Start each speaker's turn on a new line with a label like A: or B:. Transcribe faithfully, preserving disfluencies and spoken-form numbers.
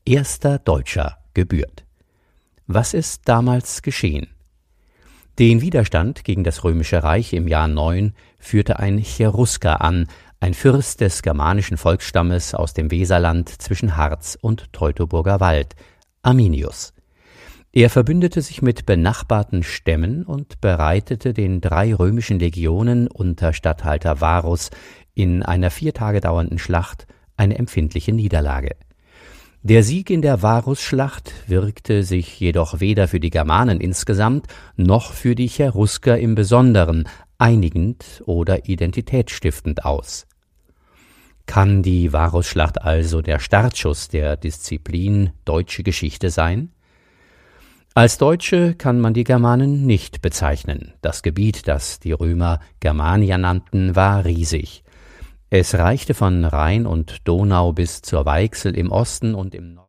A: erster Deutscher gebührt. Was ist damals geschehen? Den Widerstand gegen das Römische Reich im Jahr neun führte ein Cherusker an, ein Fürst des germanischen Volksstammes aus dem Weserland zwischen Harz und Teutoburger Wald, Arminius. Er verbündete sich mit benachbarten Stämmen und bereitete den drei römischen Legionen unter Statthalter Varus in einer vier Tage dauernden Schlacht eine empfindliche Niederlage. Der Sieg in der Varusschlacht wirkte sich jedoch weder für die Germanen insgesamt noch für die Cherusker im Besonderen einigend oder identitätsstiftend aus. Kann die Varusschlacht also der Startschuss der Disziplin deutsche Geschichte sein? Als Deutsche kann man die Germanen nicht bezeichnen. Das Gebiet, das die Römer Germania nannten, war riesig. Es reichte von Rhein und Donau bis zur Weichsel im Osten und im Norden.